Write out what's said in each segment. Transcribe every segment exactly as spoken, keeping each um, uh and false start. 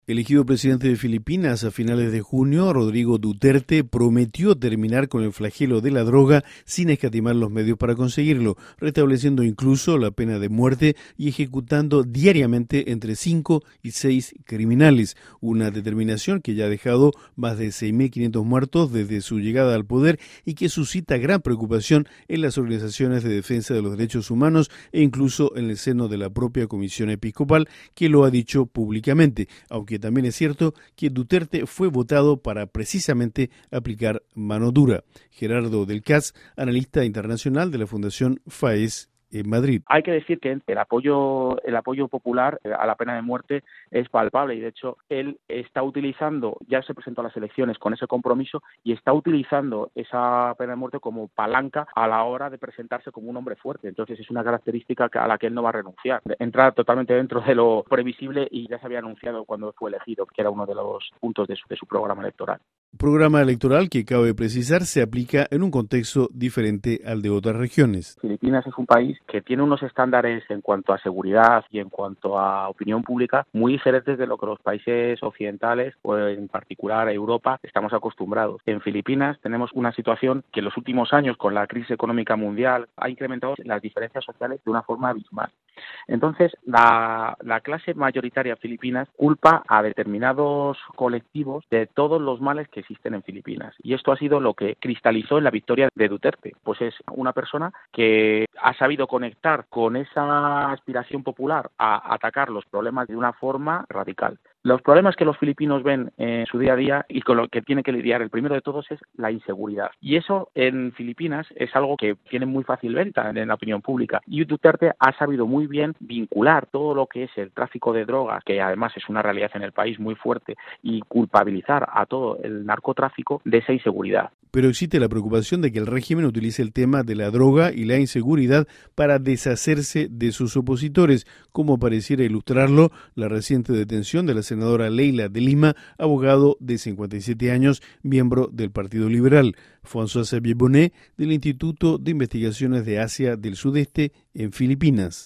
Elegido presidente de Filipinas a finales de junio, Rodrigo Duterte prometió terminar con el flagelo de la droga sin escatimar los medios para conseguirlo, restableciendo incluso la pena de muerte y ejecutando diariamente entre cinco y seis criminales, una determinación que ya ha dejado más de seis mil quinientos muertos desde su llegada al poder y que suscita gran preocupación en las organizaciones de defensa de los derechos humanos e incluso en el seno de la propia Comisión Episcopal, que lo ha dicho públicamente, aunque también es cierto que Duterte fue votado para precisamente aplicar mano dura. Gerardo del Cas, analista internacional de la Fundación FAES en Madrid. Hay que decir que el apoyo el apoyo popular a la pena de muerte es palpable y de hecho él está utilizando, ya se presentó a las elecciones con ese compromiso y está utilizando esa pena de muerte como palanca a la hora de presentarse como un hombre fuerte. Entonces es una característica a la que él no va a renunciar. Entra totalmente dentro de lo previsible y ya se había anunciado cuando fue elegido, que era uno de los puntos de su, de su programa electoral. Programa electoral que, cabe precisar, se aplica en un contexto diferente al de otras regiones. Filipinas es un país que tiene unos estándares en cuanto a seguridad y en cuanto a opinión pública muy diferentes de lo que los países occidentales o en particular Europa estamos acostumbrados. En Filipinas tenemos una situación que en los últimos años con la crisis económica mundial ha incrementado las diferencias sociales de una forma abismal. Entonces la, la clase mayoritaria filipina culpa a determinados colectivos de todos los males que existen en Filipinas y esto ha sido lo que cristalizó en la victoria de Duterte. Pues es una persona que ha sabido conectar con esa aspiración popular a atacar los problemas de una forma radical. Los problemas que los filipinos ven en su día a día y con lo que tiene que lidiar, el primero de todos, es la inseguridad. Y eso en Filipinas es algo que tiene muy fácil venta en la opinión pública. Y Duterte ha sabido muy bien vincular todo lo que es el tráfico de drogas, que además es una realidad en el país muy fuerte, y culpabilizar a todo el narcotráfico de esa inseguridad. Pero existe la preocupación de que el régimen utilice el tema de la droga y la inseguridad para deshacerse de sus opositores, como pareciera ilustrarlo la reciente detención de la senadora Leila de Lima, abogado de cincuenta y siete años, miembro del Partido Liberal. François-Xavier Bonnet, del Instituto de Investigaciones de Asia del Sudeste en Filipinas.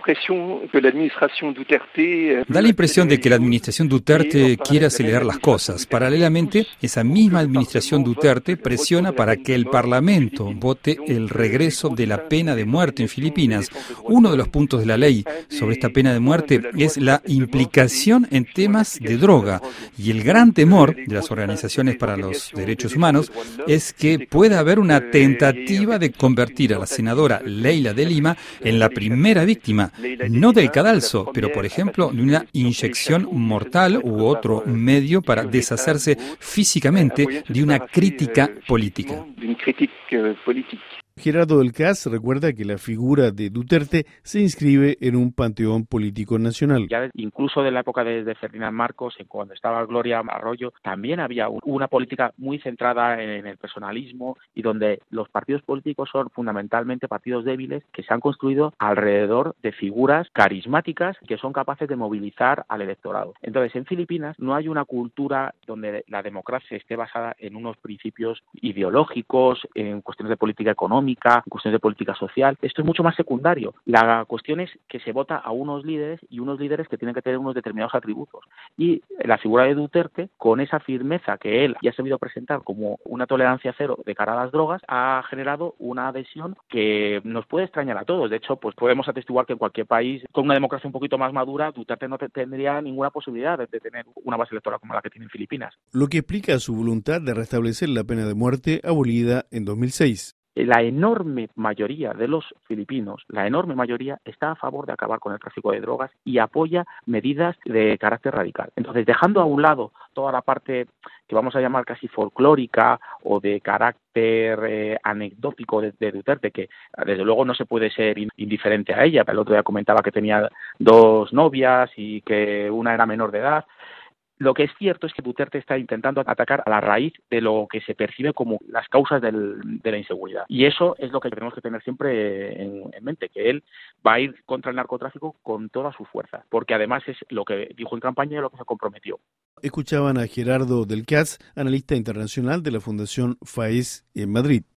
Da la impresión de que la administración Duterte quiere acelerar las cosas. Paralelamente, esa misma administración Duterte presiona para que el Parlamento vote el regreso de la pena de muerte en Filipinas. Uno de los puntos de la ley sobre esta pena de muerte es la implicación en temas de droga. Y el gran temor de las organizaciones para los derechos humanos es que pueda haber una tentativa de convertir a la senadora Leila de Lima en la primera víctima, no del cadalso, pero por ejemplo de una inyección mortal u otro medio para deshacerse físicamente de una crítica política. Gerardo del Cas recuerda que la figura de Duterte se inscribe en un panteón político nacional. Ya incluso de la época de, de Ferdinand Marcos, cuando estaba Gloria Arroyo, también había una política muy centrada en el personalismo y donde los partidos políticos son fundamentalmente partidos débiles que se han construido alrededor de figuras carismáticas que son capaces de movilizar al electorado. Entonces, en Filipinas no hay una cultura donde la democracia esté basada en unos principios ideológicos, en cuestiones de política económica, cuestiones de política social. Esto es mucho más secundario. La cuestión es que se vota a unos líderes y unos líderes que tienen que tener unos determinados atributos. Y la figura de Duterte, con esa firmeza que él ya ha sabido presentar como una tolerancia cero de cara a las drogas, ha generado una adhesión que nos puede extrañar a todos. De hecho, pues podemos atestiguar que en cualquier país con una democracia un poquito más madura, Duterte no tendría ninguna posibilidad de tener una base electoral como la que tiene en Filipinas. Lo que explica su voluntad de restablecer la pena de muerte abolida en dos mil seis. La enorme mayoría de los filipinos, la enorme mayoría, está a favor de acabar con el tráfico de drogas y apoya medidas de carácter radical. Entonces, dejando a un lado toda la parte que vamos a llamar casi folclórica o de carácter eh, anecdótico de, de Duterte, que desde luego no se puede ser indiferente a ella. El otro día comentaba que tenía dos novias y que una era menor de edad. Lo que es cierto es que Duterte está intentando atacar a la raíz de lo que se percibe como las causas del, de la inseguridad. Y eso es lo que tenemos que tener siempre en, en mente, que él va a ir contra el narcotráfico con toda su fuerza, porque además es lo que dijo en campaña y lo que se comprometió. Escuchaban a Gerardo del Cas, analista internacional de la Fundación FAES en Madrid.